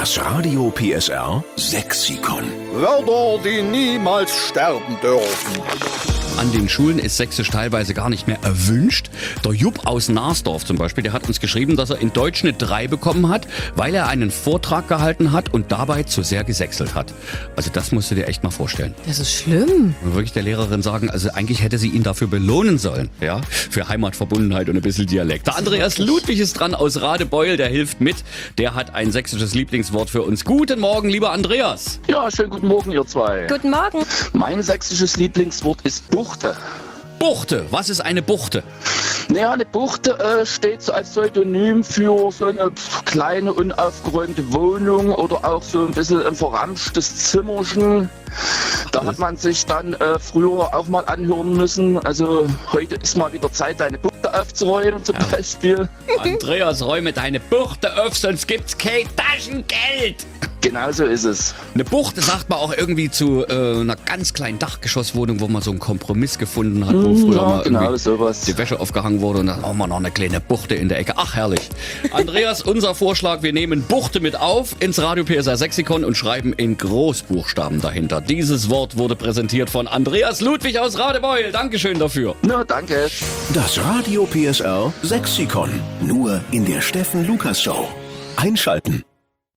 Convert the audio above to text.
Das Radio PSR Sexikon. Wörter, die niemals sterben dürfen. An den Schulen ist Sächsisch teilweise gar nicht mehr erwünscht. Der Jupp aus Narsdorf zum Beispiel, der hat uns geschrieben, dass er in Deutsch eine 3 bekommen hat, weil er einen Vortrag gehalten hat und dabei zu sehr gesächselt hat. Also das musst du dir echt mal vorstellen. Das ist schlimm. Und wirklich der Lehrerin sagen, also eigentlich hätte sie ihn dafür belohnen sollen, ja, für Heimatverbundenheit und ein bisschen Dialekt. Der Andreas Ludwig ist dran aus Radebeul, der hilft mit. Der hat ein sächsisches Lieblingswort für uns. Guten Morgen, lieber Andreas. Ja, schönen guten Morgen, ihr zwei. Guten Morgen. Mein sächsisches Lieblingswort ist Buchte. Buchte, was ist eine Buchte? Naja, eine Buchte steht so als Synonym für so eine kleine, unaufgeräumte Wohnung oder auch so ein bisschen ein verramschtes Zimmerchen. Da hat man sich dann früher auch mal anhören müssen. Also heute ist mal wieder Zeit, deine Buchte aufzuräumen zum Beispiel. Andreas, räume deine Buchte auf, sonst gibt's kein Taschengeld. Genau so ist es. Eine Buchte sagt man auch irgendwie zu einer ganz kleinen Dachgeschosswohnung, wo man so einen Kompromiss gefunden hat, wo früher mal genau irgendwie sowas. die Wäsche aufgehangen wurde und dann haben wir noch eine kleine Buchte in der Ecke. Ach, herrlich. Andreas, unser Vorschlag, wir nehmen Buchte mit auf ins Radio PSR Sexikon und schreiben in Großbuchstaben dahinter. Dieses Wort wurde präsentiert von Andreas Ludwig aus Radebeul. Dankeschön dafür. Na, danke. Das Radio PSR Sexikon. Nur in der Steffen Lukas Show. Einschalten.